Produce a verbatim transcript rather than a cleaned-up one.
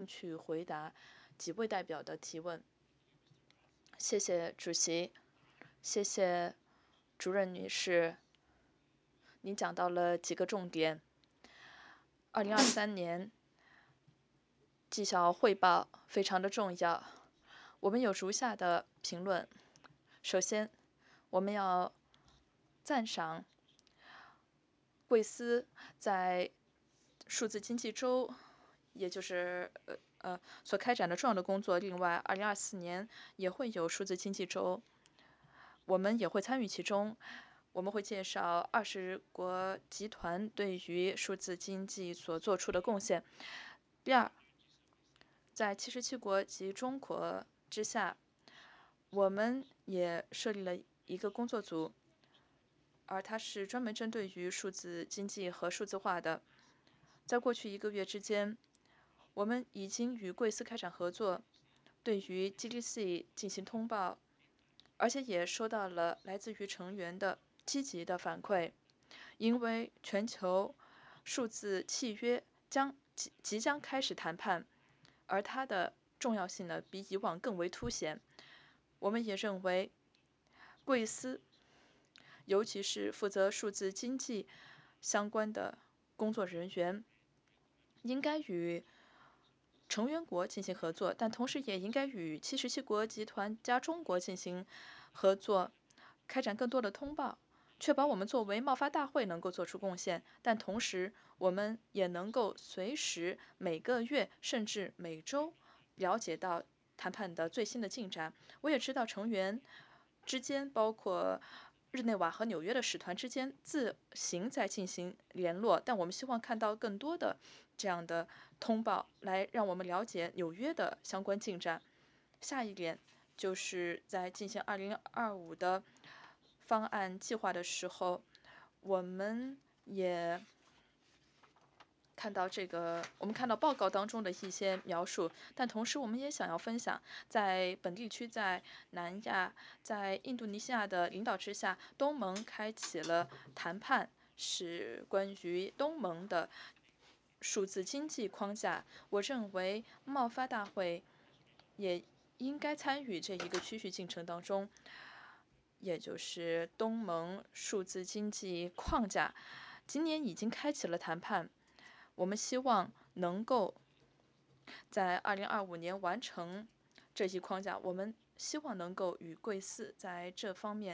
去回答几位代表的提问。谢谢主席，谢谢主任女士，您讲到了几个重点。二零二三年绩效汇报非常的重要，我们有如下的评论。首先，我们要赞赏贵司在数字经济周，也就是呃呃所开展的重要的工作。另外，二零二四年也会有数字经济周，我们也会参与其中。我们会介绍二十国集团对于数字经济所做出的贡献。第二，在七十七国及中国之下，我们也设立了一个工作组，而它是专门针对于数字经济和数字化的。在过去一个月之间，我们已经与贵司开展合作，对于 G D C 进行通报，而且也收到了来自于成员的积极的反馈。因为全球数字契约将即即将开始谈判，而它的重要性呢比以往更为凸显。我们也认为，贵司尤其是负责数字经济相关的工作人员，应该与成员国进行合作，但同时也应该与七十七国集团加中国进行合作，开展更多的通报，确保我们作为贸发大会能够做出贡献，但同时我们也能够随时每个月甚至每周了解到谈判的最新的进展。我也知道成员之间，包括日内瓦和纽约的使团之间自行在进行联络，但我们希望看到更多的这样的通报，来让我们了解纽约的相关进展。下一点就是在进行二零二五的方案计划的时候，我们也看到这个，我们看到报告当中的一些描述，但同时我们也想要分享，在本地区、在南亚、在印度尼西亚的领导之下，东盟开启了谈判，是关于东盟的数字经济框架。我认为贸发大会也应该参与这一个区域进程当中，也就是东盟数字经济框架。今年已经开启了谈判，我们希望能够在二零二五年完成这一框架。我们希望能够与贵司在这方面